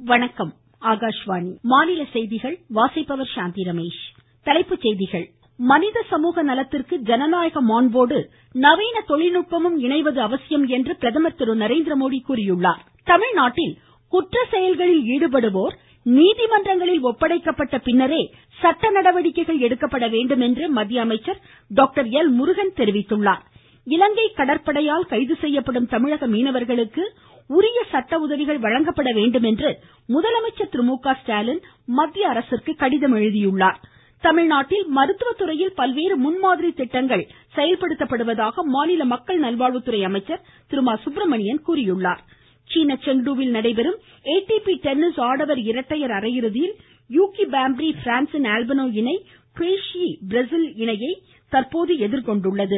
வணக்கம். ஆகாஷ்வாணி. மாநில செய்திகள் வாசிப்பவர் சாந்தி ரமேஷ். தலைப்புச் செய்திகள். மனித சமூக நலத்திற்கு ஜனநாயக மாண்போடு நவீன தொழில்நுட்பமும் இணைவது அவசியம் என்று பிரதமர் திரு நரேந்திரமோடி கூறியுள்ளார். தமிழ்நாட்டில் குற்ற செயல்களில் ஈடுபடுவோர் நீதிமன்றங்களில் ஒப்படைக்கப்பட்ட பின்னரே சட்ட நடவடிக்கைகள் எடுக்கப்பட வேண்டும் என்று மத்திய அமைச்சர் டாக்டர் எல் முருகன் தெரிவித்துள்ளார். இலங்கை கடற்படையால் கைது செய்யப்படும் தமிழக மீனவர்களுக்கு உரிய சட்ட உதவிகள் வழங்கப்பட வேண்டும் என்று முதலமைச்சர் திரு மு க ஸ்டாலின் மத்திய அரசிற்கு கடிதம் எழுதியுள்ளார். தமிழ்நாட்டில் மருத்துவத்துறையில் பல்வேறு முன்மாதிரி திட்டங்கள் செயல்படுத்தப்படுவதாக மாநில மக்கள் நல்வாழ்வுத்துறை அமைச்சர் திரு மா சுப்பிரமணியன் கூறியுள்ளார். சீன செங்டுவில் நடைபெறும் ATP டென்னிஸ் ஆடவர் இரட்டையர் அரையிறுதியில் யூகி பாம்ப்ரி பிரான்சின் ஆல்பனோ இணை குரேஷி பிரேசில் இணையை தற்போது எதிர்கொண்டுள்ளது.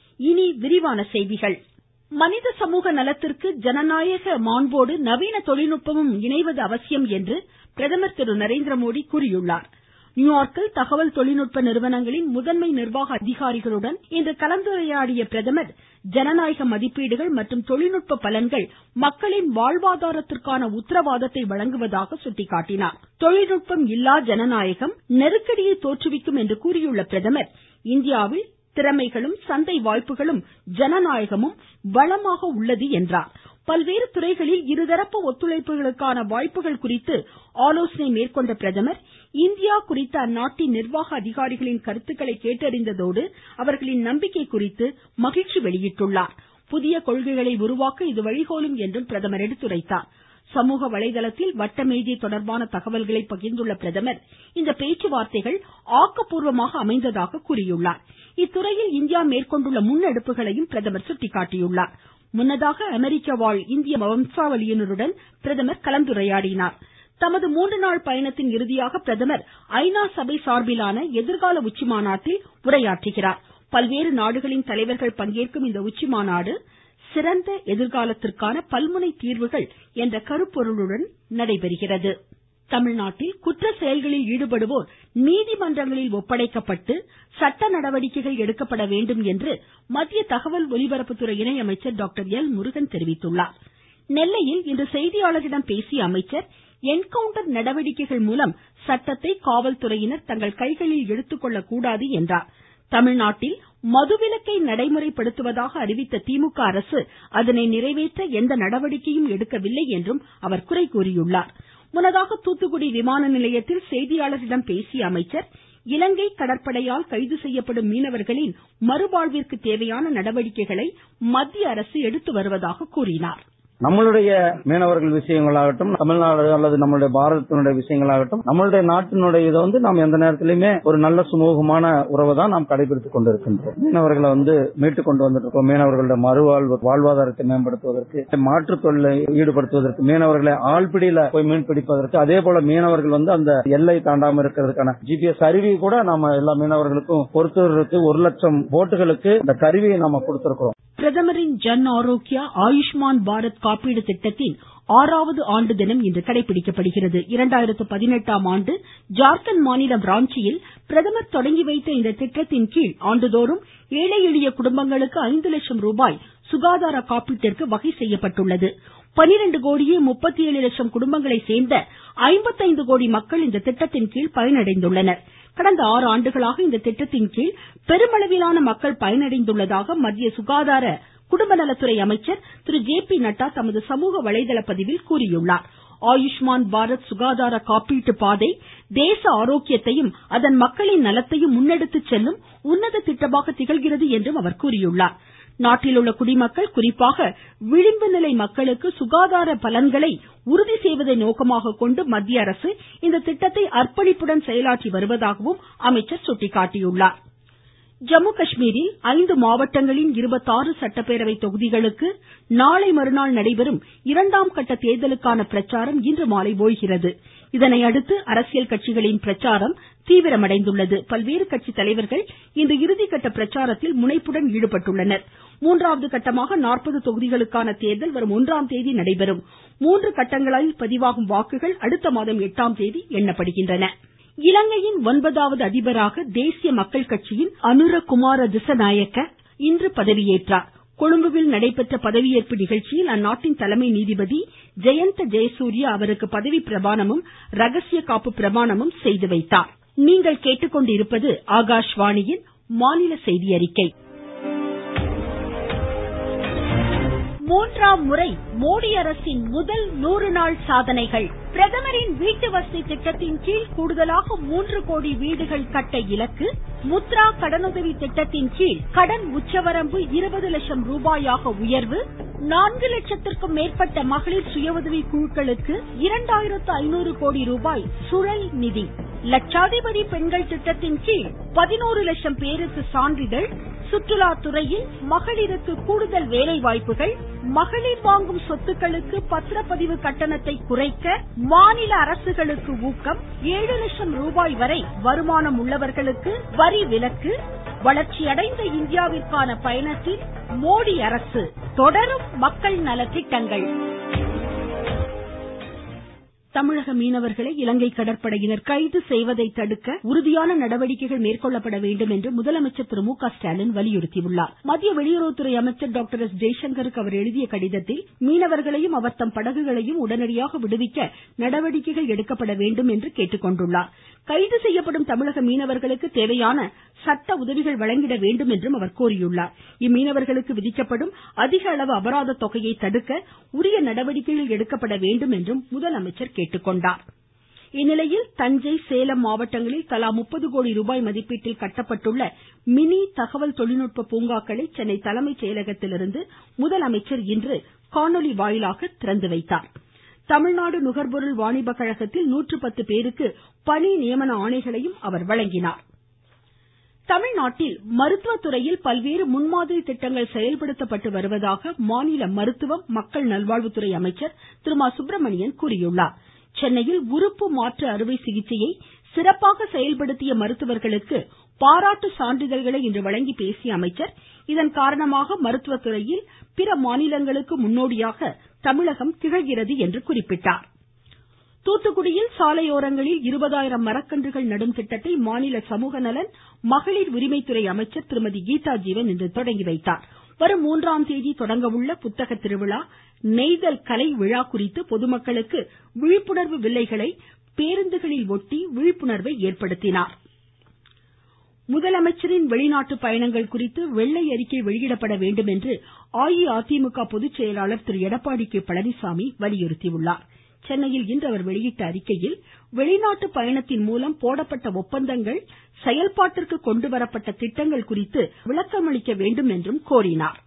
மனித சமூக நலத்திற்கு ஜனநாயக மாண்போடு நவீன தொழில்நுட்பமும் இணைவது அவசியம் என்று பிரதமர் திரு நரேந்திரமோடி கூறியுள்ளார். நியூயார்க்கில் தகவல் தொழில்நுட்ப நிறுவனங்களின் முதன்மை நிர்வாக அதிகாரிகளுடன் இன்று கலந்துரையாடிய பிரதமர் ஜனநாயக மதிப்பீடுகள் மற்றும் தொழில்நுட்ப பலன்கள் மக்களின் வாழ்வாதாரத்திற்கான உத்தரவாதத்தை வழங்குவதாக சுட்டிக்காட்டினார். தொழில்நுட்பம் இல்லா ஜனநாயகம் நெருக்கடியை தோற்றுவிக்கும் என்று கூறியுள்ள பிரதமர் இந்தியாவில் திறமைகளும் சந்தை வாய்ப்புகளும் ஜனநாயகமும் வளமாக உள்ளது என்றார். பல்வேறு துறைகளில் இருதரப்பு ஒத்துழைப்புகளுக்கான வாய்ப்புகள் குறித்து ஆலோசனை மேற்கொண்ட பிரதமர் இந்தியா குறித்த அந்நாட்டின் நிர்வாக அதிகாரிகளின் கருத்துக்களை கேட்டறிந்ததோடு அவர்களின் நம்பிக்கை குறித்து மகிழ்ச்சி வெளியிட்டுள்ளார். புதிய கொள்கைகளை உருவாக்க இது வழிகோலும் என்றும் பிரதமர் எடுத்துரைத்தார். சமூக வலைதளத்தில் வட்டமேஜை தொடர்பான தகவல்களை பகிர்ந்துள்ள பிரதமர் இந்த பேச்சுவார்த்தைகள் ஆக்கப்பூர்வமாக அமைந்ததாக கூறியுள்ளார். இத்துறையில் இந்தியா மேற்கொண்டுள்ள முன்னெடுப்புகளையும் பிரதமர் சுட்டிக்காட்டியுள்ளார். முன்னதாக அமெரிக்க வாழ் இந்திய வம்சாவளியினருடன் பிரதமர் கலந்துரையாடினார். தமது 3 நாள் பயணத்தின் இறுதியாக பிரதமர் ஐநா சபை சார்பிலான எதிர்கால உச்சிமாநாட்டில் உரையாற்றுகிறார். பல்வேறு நாடுகளின் தலைவர்கள் பங்கேற்கும் இந்த உச்சிமாநாடு சிறந்த எதிர்காலத்திற்கான பல்முனை தீர்வுகள் என்ற கருப்பொருளுடன் நடைபெறுகிறது. தமிழ்நாட்டில் குற்ற செயல்களில் ஈடுபடுவோர் நீதிமன்றங்களில் ஒப்படைக்கப்பட்டு சட்ட நடவடிக்கைகள் எடுக்கப்பட வேண்டும் என்று மத்திய தகவல் ஒலிபரப்புத்துறை இணை அமைச்சர் டாக்டர் எல் முருகன் தெரிவித்துள்ளார். நெல்லையில் இன்று செய்தியாளர்களிடம் பேசிய அமைச்சர் என்கவுண்டர் நடவடிக்கைகள் மூலம் சட்டத்தை காவல்துறையினர் தங்கள் கைகளில் எடுத்துக்கொள்ளக்கூடாது என்றார். தமிழ்நாட்டில் மதுவிலக்கை நடைமுறைப்படுத்துவதாக அறிவித்த திமுக அரசு அதனை நிறைவேற்ற எந்த நடவடிக்கையும் எடுக்கவில்லை என்றும் அவர் குறை கூறியுள்ளார். முன்னதாக தூத்துக்குடி விமான நிலையத்தில் செய்தியாளர்களிடம் பேசிய அமைச்சர் இலங்கை கடற்படையால் கைது செய்யப்படும் மீனவர்களின் மறுவாழ்விற்கு தேவையான நடவடிக்கைகளை மத்திய அரசு எடுத்து வருவதாக கூறினார். நம்மளுடைய மீனவர்கள் விஷயங்களாகட்டும், தமிழ்நாடு அல்லது நம்மளுடைய பாரதத்தினுடைய விஷயங்களாகட்டும், நம்மளுடைய நாட்டினுடைய இதை நாம் எந்த நேரத்திலுமே ஒரு நல்ல சுமூகமான உறவை தான் நாம் கடைபிடித்துக் கொண்டிருக்கின்றோம். மீனவர்களை மீட்டுக் கொண்டு வந்திருக்கோம். மீனவர்களுடைய வாழ்வாதாரத்தை மேம்படுத்துவதற்கு, மாற்றுத் தொழிலை ஈடுபடுத்துவதற்கு, மீனவர்களை ஆழ்பிடியில போய் மீன் பிடிப்பதற்கு, அதே போல மீனவர்கள் அந்த எல்லை தாண்டாமல் இருக்கிறதுக்கான GPS கருவி கூட நாம எல்லா மீனவர்களுக்கும் பொறுத்தவர்களுக்கு 1,00,000 போட்டுகளுக்கு இந்த கருவியை நாம கொடுத்திருக்கிறோம். பிரதமரின் ஜன் ஆரோக்கியா ஆயுஷ்மான் பாரத் காப்பீடு திட்டத்தின் 6வது ஆண்டு தினம் இன்று கடைபிடிக்கப்படுகிறது. 2018ஆம் ஆண்டு ஜார்க்கண்ட் மாநிலம் ராஞ்சியில் பிரதமர் தொடங்கி வைத்த இந்த திட்டத்தின் கீழ் ஆண்டுதோறும் ஏழை எளிய குடும்பங்களுக்கு 5 லட்சம் ரூபாய் சுகாதார காப்பீட்டிற்கு வகை செய்யப்பட்டுள்ளது. 12 கோடியே 37 லட்சம் குடும்பங்களை சேர்ந்த 55 கோடி மக்கள் இந்த திட்டத்தின் கீழ் பயனடைந்துள்ளனர். கடந்த 6 ஆண்டுகளாக இந்த திட்டத்தின் கீழ் பெருமளவிலான மக்கள் பயனடைந்துள்ளதாக மத்திய சுகாதார குடும்பநலத்துறை அமைச்சர் திரு JP நட்டா தமது சமூக வலைதள பதிவில் கூறியுள்ளார். ஆயுஷ்மான் பாரத் சுகாதார காப்பீட்டு பாதை தேச ஆரோக்கியத்தையும் அதன் மக்களின் நலத்தையும் முன்னெடுத்து செல்லும் உன்னத திட்டமாக திகழ்கிறது என்றும் அவர் கூறியுள்ளார். நாட்டில் உள்ள குடிமக்கள், குறிப்பாக விளிம்பு நிலை மக்களுக்கு சுகாதார பலன்களை உறுதி செய்வதை நோக்கமாக கொண்டு மத்திய அரசு இந்த திட்டத்தை அர்ப்பணிப்புடன் செயலாற்றி வருவதாகவும் அமைச்சர் சுட்டிக்காட்டியுள்ளார். ஜம்மு காஷ்மீரில் 5 மாவட்டங்களின் 26 சட்டப்பேரவை தொகுதிகளுக்கு நாளை மறுநாள் நடைபெறும் 2ஆம் கட்ட தேர்தலுக்கான பிரச்சாரம் இன்று மாலை ஓய்கிறது. இதனையடுத்து அரசியல் கட்சிகளின் பிரச்சாரம் தீவிரமடைந்துள்ளது. பல்வேறு கட்சி தலைவர்கள் இன்று இறுதிக்கட்ட பிரச்சாரத்தில் முனைப்புடன் ஈடுபட்டுள்ளனர். 3வது கட்டமாக 40 தொகுதிகளுக்கான தேர்தல் வரும் 1ஆம் தேதி நடைபெறும். 3 கட்டங்களில் பதிவாகும் வாக்குகள் அடுத்த மாதம் 8ஆம் தேதி எண்ணப்படுகின்றன. இலங்கையின் 9வது அதிபராக தேசிய மக்கள் கட்சியின் அனுர குமார திசநாயக்க இன்று பதவியேற்றார். கொழும்புவில் நடைபெற்ற பதவியேற்பு நிகழ்ச்சியில் அந்நாட்டின் தலைமை நீதிபதி ஜெயந்த ஜெயசூர்யா அவருக்கு பதவி பிரமாணமும் ரகசிய காப்பு பிரமாணமும் செய்து வைத்தார். மூன்றாம் முறை மோடி அரசின் முதல் 100 நாள் சாதனைகள். பிரதமரின் வீட்டு வசதி திட்டத்தின் கீழ் கூடுதலாக 3 கோடி வீடுகள் கட்ட இலக்கு. முத்ரா கடனுதவி திட்டத்தின் கீழ் கடன் உச்சவரம்பு 20 லட்சம் ரூபாயாக உயர்வு. 4 லட்சத்திற்கும் மேற்பட்ட மகளிர் சுய உதவி குழுக்களுக்கு 2500 கோடி ரூபாய் சுழல் நிதி. லட்சாதிபதி பெண்கள் திட்டத்தின் கீழ் 11 லட்சம் பேருக்கு சான்றிதழ். சுற்றுலா துறையில் மகளிருக்கு கூடுதல் வேலை வாய்ப்புகள். மகளிர் வாங்கும் சொத்துக்களுக்கு பத்திரப்பதிவு கட்டணத்தை குறைக்க மாநில அரசுகளுக்கு ஊக்கம். 7 லட்சம் ரூபாய் வரை வருமானம் உள்ளவர்களுக்கு வரி விலக்கு. வளர்ச்சியடைந்த இந்தியாவிற்கான பயணத்தில் மோடி அரசு. தொடரும் மக்கள் நலத்திட்டங்கள். தமிழக மீனவர்களை இலங்கை கடற்படையினர் கைது செய்வதை தடுக்க உறுதியான நடவடிக்கைகள் மேற்கொள்ளப்பட வேண்டும் என்று முதலமைச்சர் திரு மு.க. ஸ்டாலின் வலியுறுத்தியுள்ளார். மத்திய வெளியுறவுத்துறை அமைச்சர் டாக்டர் எஸ். ஜெய்சங்கருக்கு அவர் எழுதிய கடிதத்தில் மீனவர்களையும் அவர் தம் படகுகளையும் உடனடியாக விடுவிக்க நடவடிக்கைகள் எடுக்கப்பட வேண்டும் என்று கேட்டுக்கொண்டுள்ளார். கைது செய்யப்படும் தமிழக மீனவர்களுக்கு தேவையான சட்ட உதவிகள் வழங்கிட வேண்டும் என்றும் அவர் கோரியுள்ளார். இம்மீனவர்களுக்கு விதிக்கப்படும் அதிக அளவு அபராத தொகையை தடுக்க உரிய நடவடிக்கைகள் எடுக்கப்பட வேண்டும் என்றும் முதலமைச்சர் கேட்டுக்கொண்டார். இந்நிலையில் தஞ்சை, சேலம் மாவட்டங்களில் தலா 30 கோடி ரூபாய் மதிப்பீட்டில் கட்டப்பட்டுள்ள மினி தகவல் தொழில்நுட்ப பூங்காக்களை சென்னை தலைமைச் செயலகத்திலிருந்து முதலமைச்சர் இன்று காணொலி வாயிலாக திறந்து வைத்தார். தமிழ்நாடு நுகர்பொருள் வாணிப கழகத்தில் 110 பேருக்கு பணி நியமன ஆணைகளையும் அவர் வழங்கினார். தமிழ்நாட்டில் மருத்துவத்துறையில் பல்வேறு முன்மாதிரி திட்டங்கள் செயல்படுத்தப்பட்டு வருவதாக மாநில மருத்துவம் மக்கள் நல்வாழ்வுத்துறை அமைச்சர் திரு மா சுப்பிரமணியன் கூறியுள்ளார். சென்னையில் உறுப்பு மாற்று அறுவை சிகிச்சையை சிறப்பாக செயல்படுத்திய மருத்துவர்களுக்கு பாராட்டு சான்றிதழ்களை இன்று வழங்கி பேசிய அமைச்சர், இதன் காரணமாக மருத்துவத்துறையில் பிற மாநிலங்களுக்கு முன்னோடியாக தமிழகம் திகழ்கிறது என்று குறிப்பிட்டார். தூத்துக்குடியில் சாலையோரங்களில் 20,000 மரக்கன்றுகள் நடும் திட்டத்தை மாநில சமூக நலன் மகளிர் உரிமைத்துறை அமைச்சர் திருமதி கீதா ஜீவன் இன்று தொடங்கி வைத்தார். வரும் 3ஆம் தேதி தொடங்க உள்ள புத்தக திருவிழா, நெய்தல் கலை விழா குறித்து பொதுமக்களுக்கு விழிப்புணர்வு வில்லைகளை பேருந்துகளில் ஒட்டி விழிப்புணர்வை ஏற்படுத்தினார். முதலமைச்சரின் வெளிநாட்டு பயணங்கள் குறித்து வெள்ளை அறிக்கை வெளியிடப்பட வேண்டும் என்று அஇஅதிமுக பொதுச் செயலாளர் திரு எடப்பாடி கே. பழனிசாமி வலியுறுத்தியுள்ளார். சென்னையில் இன்று அவர் வெளியிட்ட அறிக்கையில், வெளிநாட்டு பயணத்தின் மூலம் போடப்பட்ட ஒப்பந்தங்கள், செயல்பாட்டிற்கு கொண்டுவரப்பட்ட திட்டங்கள் குறித்து விளக்கமளிக்க வேண்டும் என்றும் கோரினார்.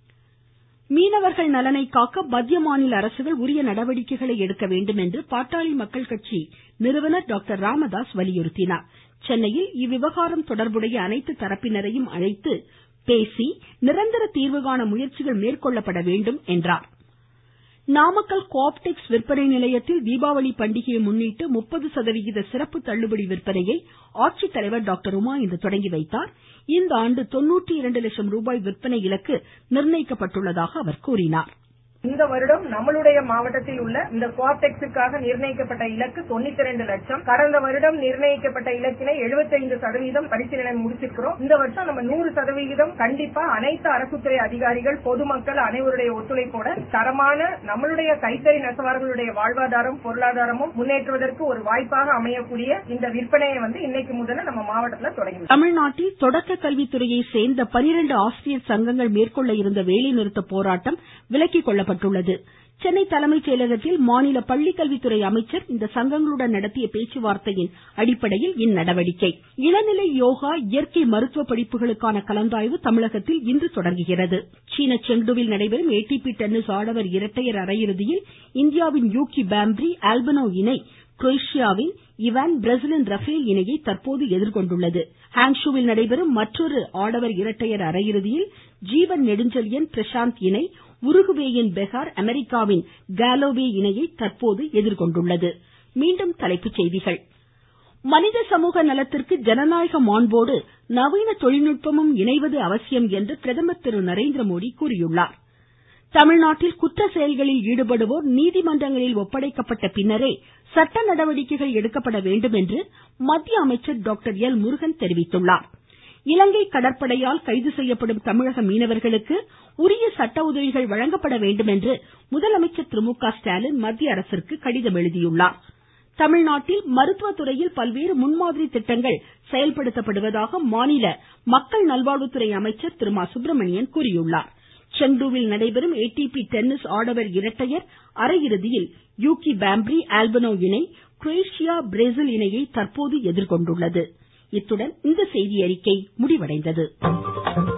மீனவர்கள் நலனை காக்க மத்திய மாநில அரசுகள் உரிய நடவடிக்கைகளை எடுக்க வேண்டும் என்று பாட்டாளி மக்கள் கட்சி நிறுவனர் டாக்டர் ராமதாஸ் வலியுறுத்தினார். சென்னையில் இவ்விவகாரம் தொடர்புடைய அனைத்து தரப்பினரையும் அழைத்து பேசி நிரந்தர தீர்வு காண முயற்சிகள் மேற்கொள்ளப்பட வேண்டும் என்றார். நாமக்கல் கோஆப்டெக்ஸ் விற்பனை நிலையத்தில் தீபாவளி பண்டிகையை முன்னிட்டு 30% சிறப்பு தள்ளுபடி விற்பனையை ஆட்சித்தலைவர் டாக்டர் உமா இன்று தொடங்கி வைத்தார். இந்த ஆண்டு 92 லட்சம் ரூபாய் விற்பனை இலக்கு நிர்ணயிக்கப்பட்டுள்ளதாக அவர் கூறினார். இந்த வருடம் நம்மளுடைய மாவட்டத்தில் உள்ள இந்த கோஆப்டெக்ஸுக்காக நிர்ணயிக்கப்பட்ட இலக்கு 92 லட்சம். கடந்த வருடம் நிர்ணயிக்கப்பட்ட இலக்கினை 75% பரிசீலனை முடிச்சிருக்கிறோம். இந்த வருஷம் நம்ம 100% கண்டிப்பா அனைத்து அரசுத்துறை அதிகாரிகள், பொதுமக்கள் அனைவருடைய ஒத்துழைப்போட தரமான நம்மளுடைய கைத்தறி நெசவாளர்களுடைய வாழ்வாதாரம், பொருளாதாரமும் முன்னேற்றுவதற்கு ஒரு வாய்ப்பாக அமையக்கூடிய இந்த விற்பனையை இன்னைக்கு முதல்ல நம்ம மாவட்டத்தில் தொடங்கி. தமிழ்நாட்டில் தொடக்க கல்வித்துறையை சேர்ந்த 12 ஆசிரியர் சங்கங்கள் மேற்கொள்ள இருந்த வேலைநிறுத்த போராட்டம் விலக்கிக் கொள்ளப்பட்டுள்ளது. சென்னை தலைமைச் செயலகத்தில் மாநில பள்ளிக்கல்வித்துறை அமைச்சர் இந்த சங்கங்களுடன் நடத்திய பேச்சுவார்த்தையின் அடிப்படையில் இந்நடவடிக்கை. இளநிலை யோகா, இயற்கை மருத்துவ படிப்புகளுக்கான கலந்தாய்வு தமிழகத்தில் இன்று தொடங்குகிறது. சீன செங்டுவில் நடைபெறும் ATP டென்னிஸ் ஆடவர் இரட்டையர் அரையிறுதியில் இந்தியாவின் யூகி பாம்ப்ரி ஆல்பனோ இணை குரேஷியாவின் இவான், பிரேசிலின் ரஃபேல் இணையை தற்போது எதிர்கொண்டுள்ளது. ஹாங்ஷுவில் நடைபெறும் மற்றொரு ஆடவர் இரட்டையர் அரையிறுதியில் ஜீவன் நெடுஞ்செழியன் பிரசாந்த் இணை உருகுவேயின் பெஹார், அமெரிக்காவின் காலோவே இணையை தற்போது எதிர்கொண்டுள்ளது. மீண்டும் தலைப்புச் செய்திகள். மனித சமூக நலத்திற்கு ஜனநாயக மாண்போடு நவீன தொழில்நுட்பமும் இணைவது அவசியம் என்று பிரதமர் திரு நரேந்திரமோடி கூறியுள்ளார். தமிழ்நாட்டில் குற்ற செயல்களில் ஈடுபடுவோர் நீதிமன்றங்களில் ஒப்படைக்கப்பட்ட பின்னரே சட்ட நடவடிக்கைகள் எடுக்கப்பட வேண்டும் என்று மத்திய அமைச்சர் டாக்டர் எல் முருகன் தெரிவித்துள்ளார். இலங்கை கடற்படையால் கைது செய்யப்படும் தமிழக மீனவர்களுக்கு உரிய சட்ட உதவிகள் வழங்கப்பட வேண்டும் என்று முதலமைச்சர் திரு மு.க.ஸ்டாலின் மத்திய அரசிற்கு கடிதம் எழுதியுள்ளார். தமிழ்நாட்டில் மருத்துவத்துறையில் பல்வேறு முன்மாதிரி திட்டங்கள் செயல்படுத்தப்படுவதாக மாநில மக்கள் நல்வாழ்வுத்துறை அமைச்சர் திரு மா சுப்பிரமணியன் கூறியுள்ளார். செங்டூவில் நடைபெறும் ATP டென்னிஸ் ஆடவர் இரட்டையர் அரையிறுதியில் யூகி பாம்ப்ரி ஆல்பனோ இணை குரேஷியா பிரேசில் இணையை தற்போது எதிர்கொண்டுள்ளது. இத்துடன் இந்த செய்தியறிக்கை முடிவடைந்தது.